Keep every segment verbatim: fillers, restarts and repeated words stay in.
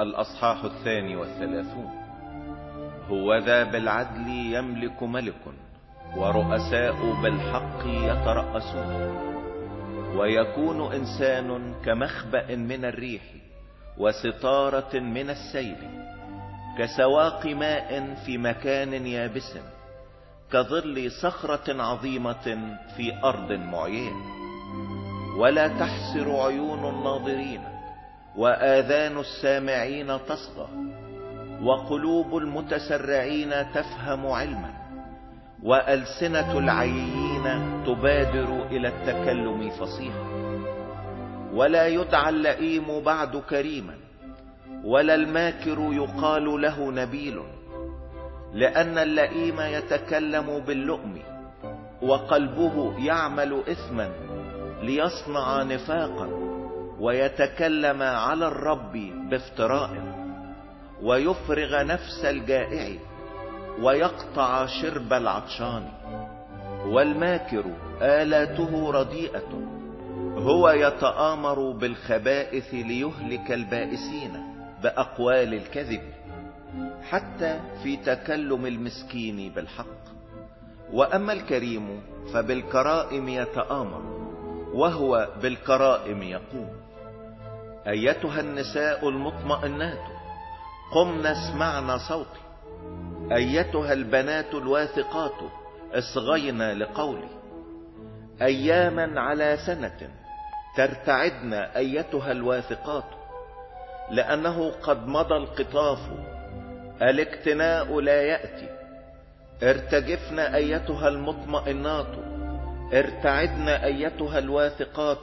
الأصحاح الثاني والثلاثون. هوذا بالعدل يملك ملك، ورؤساء بالحق يترأسون. ويكون إنسان كمخبأ من الريح، وستارة من السيل، كسواق ماء في مكان يابس، كظل صخرة عظيمة في أرض معياة. ولا تحسر عيون الناظرين، وآذان السامعين تصغى، وقلوب المتسرعين تفهم علما، وألسنة العيين تبادر إلى التكلم فصيحا. ولا يدعى اللئيم بعد كريما، ولا الماكر يقال له نبيل، لأن اللئيم يتكلم باللؤم، وقلبه يعمل إثما ليصنع نفاقا، ويتكلم على الرب بافتراء، ويفرغ نفس الجائع، ويقطع شرب العطشان. والماكر آلاته رديئة، هو يتآمر بالخبائث ليهلك البائسين بأقوال الكذب، حتى في تكلم المسكين بالحق. وأما الكريم فبالكرائم يتآمر، وهو بالكرائم يقوم. أيتها النساء المطمئنات، قمن اسمعن صوتي. أيتها البنات الواثقات، اصغين لقولي. أياما على سنة ترتعدن أيتها الواثقات، لأنه قد مضى القطاف، الاكتناء لا يأتي. ارتجفن أيتها المطمئنات، ارتعدن أيتها الواثقات.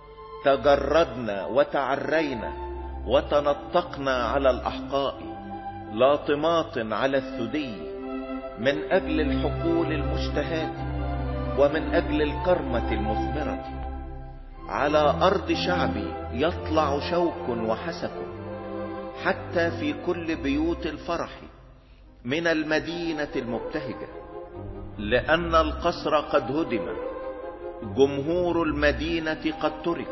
تجردن وتعرين، وتنطقن على الأحقاء، لاطمات على الثدي، من أجل الحقول المشتهاة، ومن أجل الكرمة المثمرة. على أرض شعبي يطلع شوك وحسك، حتى في كل بيوت الفرح من المدينة المبتهجة. لأن القصر قد هدم، جمهور المدينة قد ترك.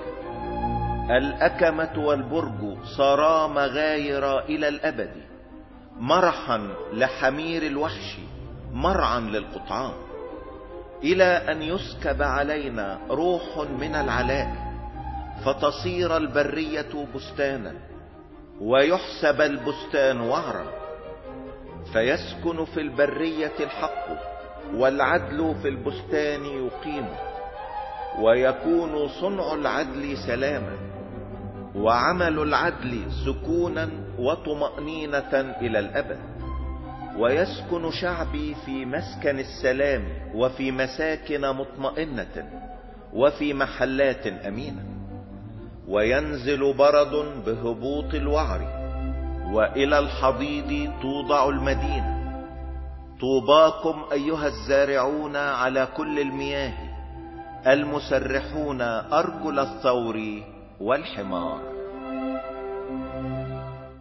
الأكمة والبرج صارا مغاير إلى الأبد، مرحا لحمير الوحش، مرعا للقطعان. إلى أن يسكب علينا روح من العلاء، فتصير البرية بستانا، ويحسب البستان وعرا. فيسكن في البرية الحق، والعدل في البستان يقيم. ويكون صنع العدل سلاما، وعمل العدل سكونا وطمأنينة إلى الأبد. ويسكن شعبي في مسكن السلام، وفي مساكن مطمئنة، وفي محلات أمينة. وينزل برد بهبوط الوعر، وإلى الحضيض توضع المدينة. طوباكم أيها الزارعون على كل المياه، المسرحون أرجل الثور والحمار.